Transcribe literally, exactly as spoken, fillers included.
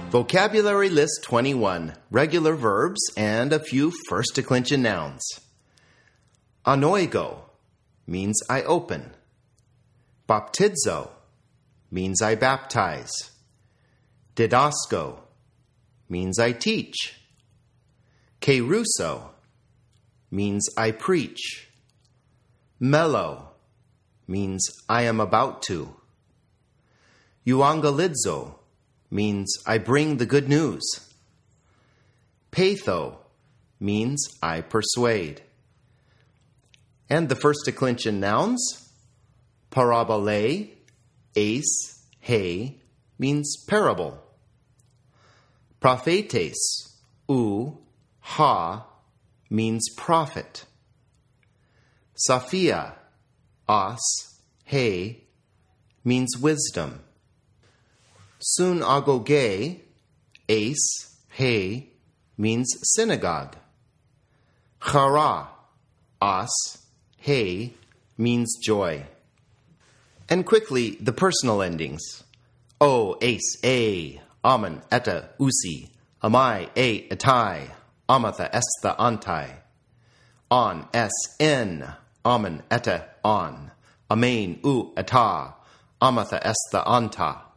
Vocabulary List twenty-one, regular verbs and a few first declension nouns. Anoigo means I open. Baptizo means I baptize. Didasco means I teach. Keruso means I preach. Melo means I am about to. Euangelizo means I bring the good news. Patho means I persuade. And the first declension nouns, parabole, ace, he, means parable. Prophetes, u, ha, means prophet. Sophia, os, he, means wisdom. Synagoge, ace, he, means synagogue. Chara, os, he, means joy. And quickly, the personal endings. O, ace, a, amen, eta, usi, amai, a, etai, amatha, estha, antai. On, s, n, amen, eta, on. Amen, u, eta, amatha, estha, anta.